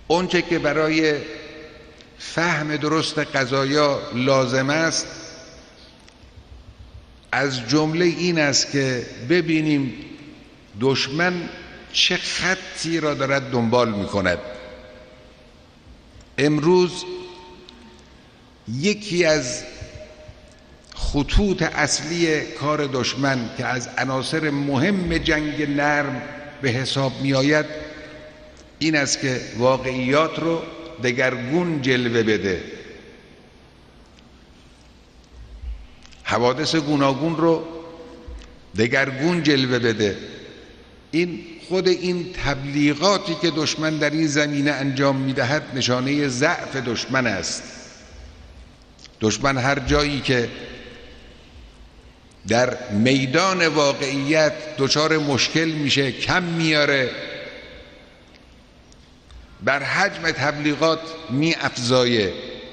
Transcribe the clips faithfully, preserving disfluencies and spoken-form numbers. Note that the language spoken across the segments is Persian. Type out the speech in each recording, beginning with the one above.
اونچه که برای فهم درست قضایا لازم است از جمله این است که ببینیم دشمن چه خطی را دارد دنبال می کند. امروز یکی از خطوط اصلی کار دشمن که از عناصر مهم جنگ نرم به حساب می آید این است که واقعیات رو دگرگون جلوه بده، حوادث گوناگون رو دگرگون جلوه بده. این خود این تبلیغاتی که دشمن در این زمینه انجام میدهد نشانه ضعف دشمن است. دشمن هر جایی که در میدان واقعیت دچار مشکل میشه، کم میاره، بر حجم تبلیغات می افزایه.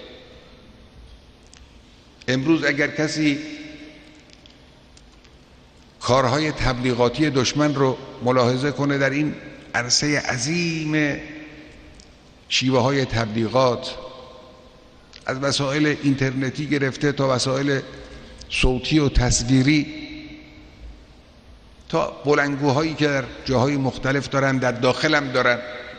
امروز اگر کسی کارهای تبلیغاتی دشمن رو ملاحظه کنه در این عرصه عظیم شیوه های تبلیغات، از وسایل اینترنتی گرفته تا وسایل صوتی و تصویری تا بلندگوهایی که در جاهای مختلف دارن، در داخلم دارن،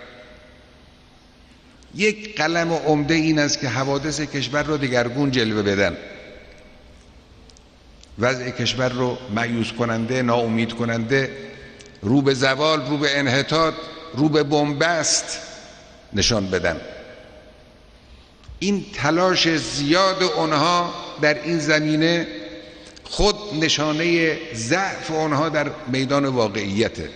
یک قلم عمده این است که حوادث کشور رو دگرگون جلوه بدن، وضع کشور رو مایوس کننده، ناامید کننده، رو به زوال، رو به انحطاط، رو به بنبست نشان بدن. این تلاش زیاد اونها در این زمینه خود نشانه ضعف اونها در میدان واقعیته.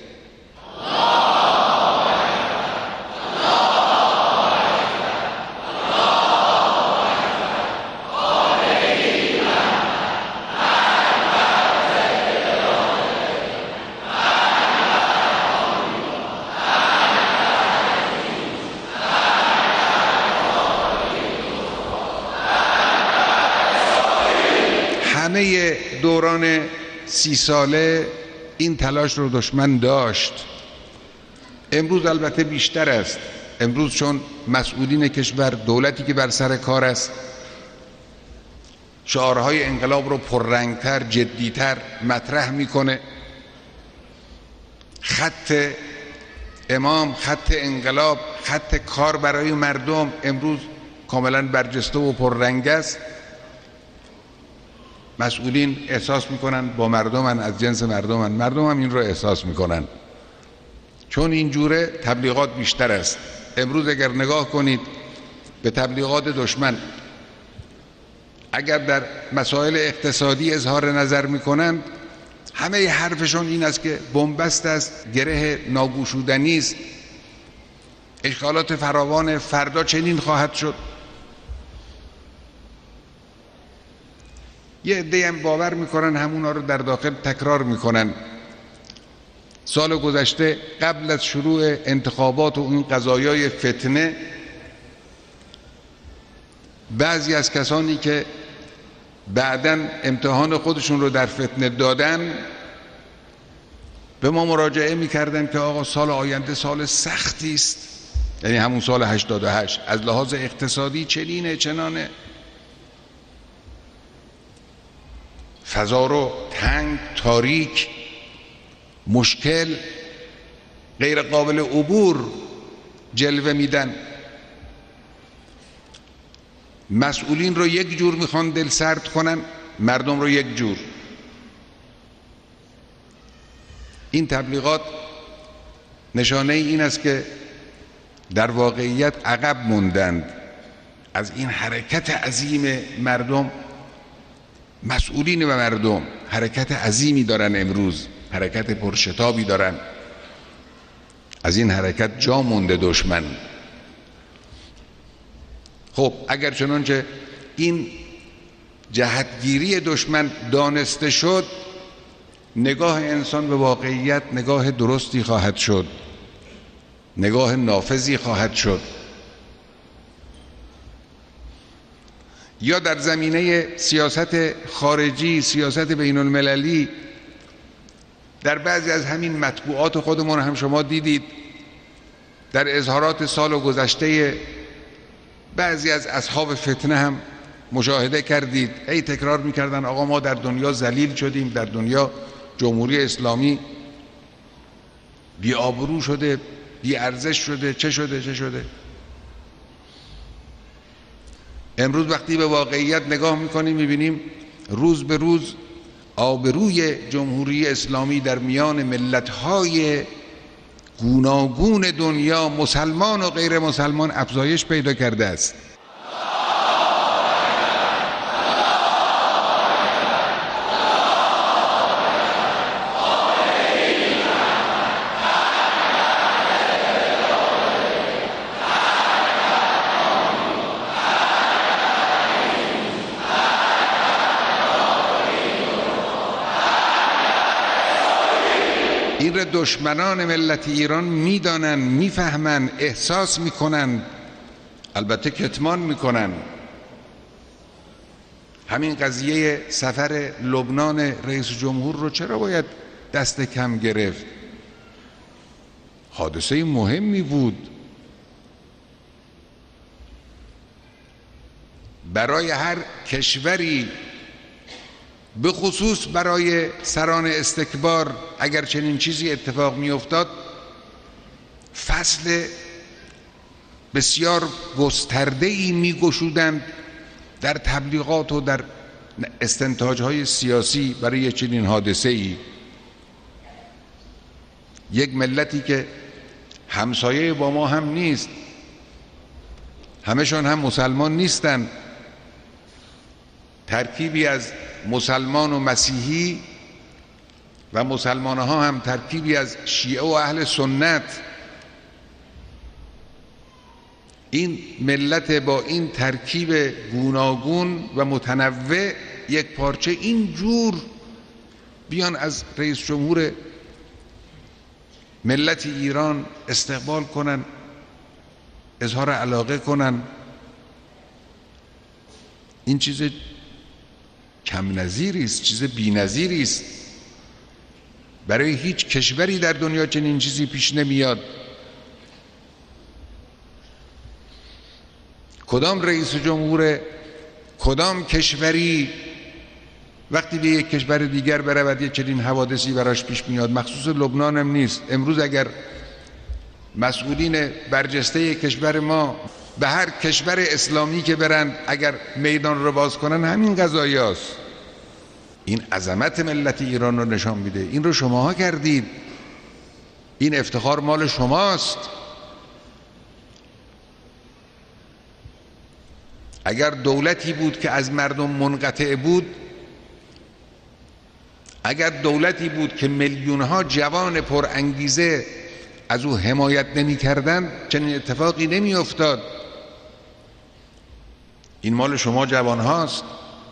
همه دوران سی ساله این تلاش رو دشمن داشت. امروز البته بیشتر است. امروز چون مسئولین کشور، دولتی که بر سر کار است، شعارهای انقلاب رو پررنگتر، جدیتر مطرح میکنه. خط امام، خط انقلاب، خط کار برای مردم امروز کاملا برجسته و پررنگ است. مسئولین احساس میکنن با مردمن، از جنس مردمن، مردم هم این رو احساس میکنن. چون اینجوره تبلیغات بیشتر است. امروز اگر نگاه کنید به تبلیغات دشمن، اگر در مسائل اقتصادی اظهار نظر میکنند، همه حرفشون این است که بنبست است، گره ناگشودنی است، اشکالات فراوان، فردا چنین خواهد شد. یه عده هم باور میکنن همونا رو در داخل تکرار میکنن. سال گذشته قبل از شروع انتخابات و این قضایای فتنه، بعضی از کسانی که بعداً امتحان خودشون رو در فتنه دادن به ما مراجعه میکردن که آقا سال آینده سال سختی است، یعنی همون سال هشتاد و هشت، از لحاظ اقتصادی چنینه چنانه، فضا رو تنگ، تاریک، مشکل، غیر قابل عبور جلوه میدن. مسئولین رو یک جور میخوان دل سرد کنن، مردم رو یک جور. این تبلیغات نشانه این است که در واقعیت عقب موندند از این حرکت عظیم مردم. مسئولین و مردم حرکت عظیمی دارن، امروز حرکت پرشتابی دارن. از این حرکت جا مونده دشمن. خب اگر چنانچه این جهتگیری دشمن دانسته شد، نگاه انسان به واقعیت نگاه درستی خواهد شد، نگاه نافذی خواهد شد. یا در زمینه سیاست خارجی، سیاست بین المللی، در بعضی از همین مطبوعات خودمون هم شما دیدید در اظهارات سال گذشته بعضی از اصحاب فتنه هم مشاهده کردید، ای تکرار میکردن آقا ما در دنیا ذلیل شدیم، در دنیا جمهوری اسلامی بی آبرو شده، بی ارزش شده، چه شده چه شده. امروز وقتی به واقعیت نگاه میکنیم میبینیم روز به روز آبروی جمهوری اسلامی در میان ملت‌های گوناگون دنیا، مسلمان و غیر مسلمان، افزایش پیدا کرده است. این را دشمنان ملت ایران میدانن، میفهمن، احساس میکنن، البته کتمان میکنن. همین قضیه سفر لبنان رئیس جمهور رو چرا باید دست کم گرفت؟ حادثه مهمی بود برای هر کشوری، به خصوص برای سران استکبار. اگر چنین چیزی اتفاق می افتاد فصل بسیار گسترده‌ای می گشودند در تبلیغات و در استنتاج‌های سیاسی برای چنین حادثه‌ای. یک ملتی که همسایه با ما هم نیست، همشون هم مسلمان نیستن، ترکیبی از مسلمان و مسیحی و مسلمان ها هم ترکیبی از شیعه و اهل سنت. این ملت با این ترکیب گوناگون و متنوع یک پارچه این جور بیان از رئیس جمهور ملت ایران استقبال کنن، اظهار علاقه کنن، این چیز کم نظیری است، چیز بی نظیری است. برای هیچ کشوری در دنیا چنین چیزی پیش نمیاد. کدام رئیس جمهور کدام کشوری وقتی به یک کشور دیگر برود یک چنین حوادثی براش پیش میاد؟ مخصوص لبنان هم نیست. امروز اگر مسئولین برجسته کشور ما به هر کشور اسلامی که برند اگر میدان رو باز کنن همین قضایاست. این عظمت ملت ایران رو نشان میده. این رو شماها کردید، این افتخار مال شماست. اگر دولتی بود که از مردم منقطع بود، اگر دولتی بود که میلیونها جوان پر انگیزه از او حمایت نمی کردن، چنین اتفاقی نمی افتاد. این مال شما جوان هاست.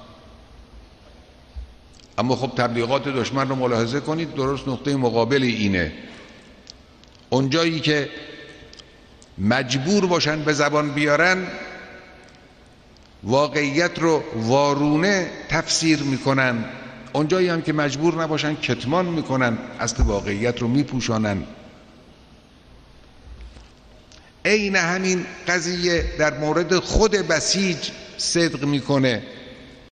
اما خب تبلیغات دشمن رو ملاحظه کنید، درست نقطه مقابل اینه. اونجایی که مجبور باشن به زبان بیارن، واقعیت رو وارونه تفسیر میکنن. اونجایی هم که مجبور نباشن کتمان میکنن، اصل واقعیت رو میپوشانن. عین همین قضیه در مورد خود بسیج صدق میکنه.